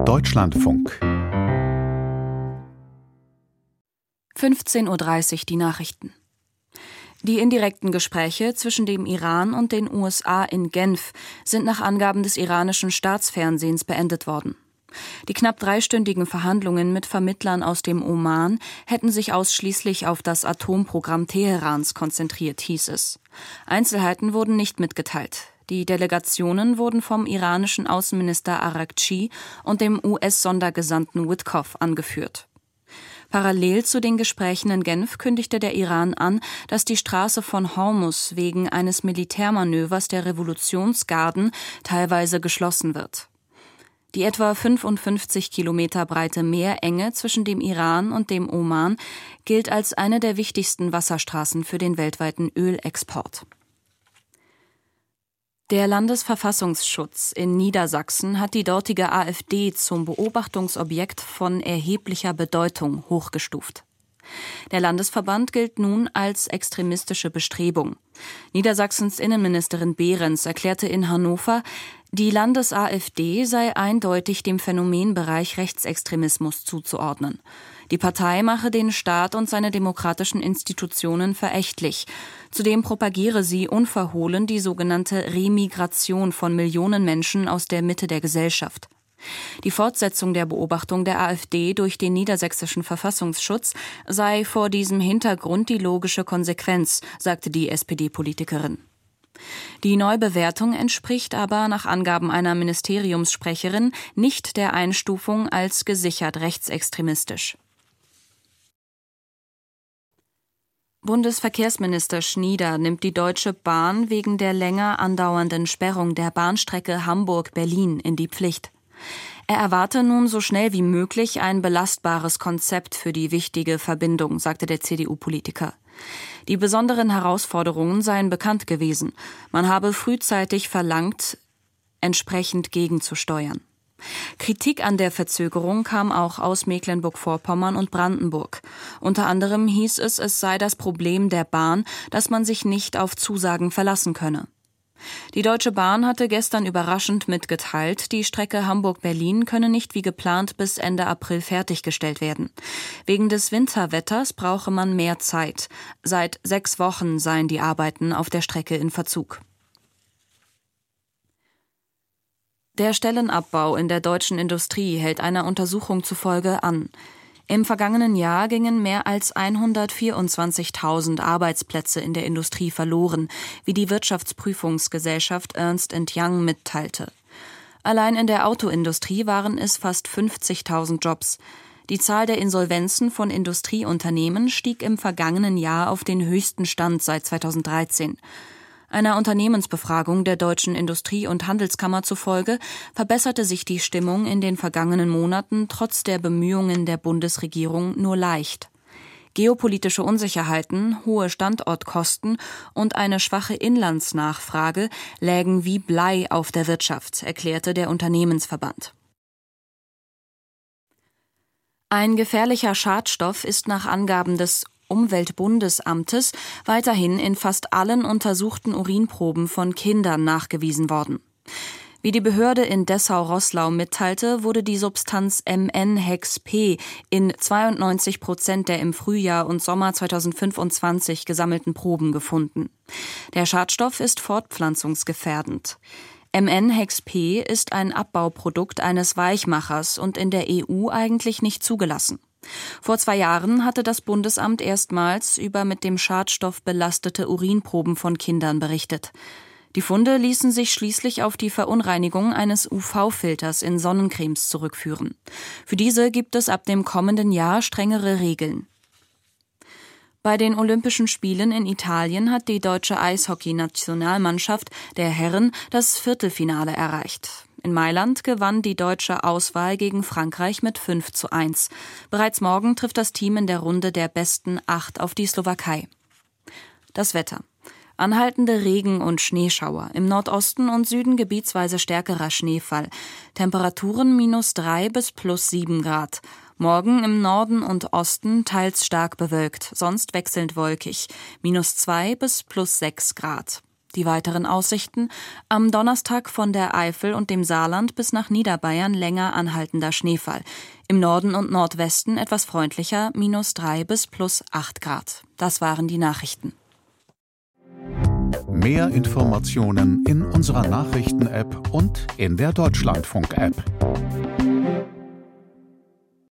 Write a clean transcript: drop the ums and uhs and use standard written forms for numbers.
Deutschlandfunk 15:30 Uhr die Nachrichten. Die indirekten Gespräche zwischen dem Iran und den USA in Genf sind nach Angaben des iranischen Staatsfernsehens beendet worden. Die knapp dreistündigen Verhandlungen mit Vermittlern aus dem Oman hätten sich ausschließlich auf das Atomprogramm Teherans konzentriert, hieß es. Einzelheiten wurden nicht mitgeteilt. Die Delegationen wurden vom iranischen Außenminister Araghchi und dem US-Sondergesandten Witkoff angeführt. Parallel zu den Gesprächen in Genf kündigte der Iran an, dass die Straße von Hormuz wegen eines Militärmanövers der Revolutionsgarden teilweise geschlossen wird. Die etwa 55 Kilometer breite Meerenge zwischen dem Iran und dem Oman gilt als eine der wichtigsten Wasserstraßen für den weltweiten Ölexport. Der Landesverfassungsschutz in Niedersachsen hat die dortige AfD zum Beobachtungsobjekt von erheblicher Bedeutung hochgestuft. Der Landesverband gilt nun als extremistische Bestrebung. Niedersachsens Innenministerin Behrens erklärte in Hannover, die Landes-AfD sei eindeutig dem Phänomenbereich Rechtsextremismus zuzuordnen. Die Partei mache den Staat und seine demokratischen Institutionen verächtlich. Zudem propagiere sie unverhohlen die sogenannte Remigration von Millionen Menschen aus der Mitte der Gesellschaft. Die Fortsetzung der Beobachtung der AfD durch den niedersächsischen Verfassungsschutz sei vor diesem Hintergrund die logische Konsequenz, sagte die SPD-Politikerin. Die Neubewertung entspricht aber nach Angaben einer Ministeriumssprecherin nicht der Einstufung als gesichert rechtsextremistisch. Bundesverkehrsminister Schnieder nimmt die Deutsche Bahn wegen der länger andauernden Sperrung der Bahnstrecke Hamburg-Berlin in die Pflicht. Er erwarte nun so schnell wie möglich ein belastbares Konzept für die wichtige Verbindung, sagte der CDU-Politiker. Die besonderen Herausforderungen seien bekannt gewesen. Man habe frühzeitig verlangt, entsprechend gegenzusteuern. Kritik an der Verzögerung kam auch aus Mecklenburg-Vorpommern und Brandenburg. Unter anderem hieß es, es sei das Problem der Bahn, dass man sich nicht auf Zusagen verlassen könne. Die Deutsche Bahn hatte gestern überraschend mitgeteilt, die Strecke Hamburg-Berlin könne nicht wie geplant bis Ende April fertiggestellt werden. Wegen des Winterwetters brauche man mehr Zeit. Seit 6 Wochen seien die Arbeiten auf der Strecke in Verzug. Der Stellenabbau in der deutschen Industrie hält einer Untersuchung zufolge an. Im vergangenen Jahr gingen mehr als 124.000 Arbeitsplätze in der Industrie verloren, wie die Wirtschaftsprüfungsgesellschaft Ernst & Young mitteilte. Allein in der Autoindustrie waren es fast 50.000 Jobs. Die Zahl der Insolvenzen von Industrieunternehmen stieg im vergangenen Jahr auf den höchsten Stand seit 2013. Einer Unternehmensbefragung der Deutschen Industrie- und Handelskammer zufolge verbesserte sich die Stimmung in den vergangenen Monaten trotz der Bemühungen der Bundesregierung nur leicht. Geopolitische Unsicherheiten, hohe Standortkosten und eine schwache Inlandsnachfrage lägen wie Blei auf der Wirtschaft, erklärte der Unternehmensverband. Ein gefährlicher Schadstoff ist nach Angaben des Umweltbundesamtes weiterhin in fast allen untersuchten Urinproben von Kindern nachgewiesen worden. Wie die Behörde in Dessau-Roßlau mitteilte, wurde die Substanz MN-Hex-P in 92% der im Frühjahr und Sommer 2025 gesammelten Proben gefunden. Der Schadstoff ist fortpflanzungsgefährdend. MN-Hex-P ist ein Abbauprodukt eines Weichmachers und in der EU eigentlich nicht zugelassen. Vor 2 Jahren hatte das Bundesamt erstmals über mit dem Schadstoff belastete Urinproben von Kindern berichtet. Die Funde ließen sich schließlich auf die Verunreinigung eines UV-Filters in Sonnencremes zurückführen. Für diese gibt es ab dem kommenden Jahr strengere Regeln. Bei den Olympischen Spielen in Italien hat die deutsche Eishockey-Nationalmannschaft der Herren das Viertelfinale erreicht. In Mailand gewann die deutsche Auswahl gegen Frankreich mit 5:1. Bereits morgen trifft das Team in der Runde der besten 8 auf die Slowakei. Das Wetter. Anhaltende Regen- und Schneeschauer. Im Nordosten und Süden gebietsweise stärkerer Schneefall. Temperaturen -3 bis +7 Grad. Morgen im Norden und Osten teils stark bewölkt, sonst wechselnd wolkig. -2 bis +6 Grad. Die weiteren Aussichten: am Donnerstag von der Eifel und dem Saarland bis nach Niederbayern länger anhaltender Schneefall. Im Norden und Nordwesten etwas freundlicher, -3 bis +8 Grad. Das waren die Nachrichten. Mehr Informationen in unserer Nachrichten-App und in der Deutschlandfunk-App.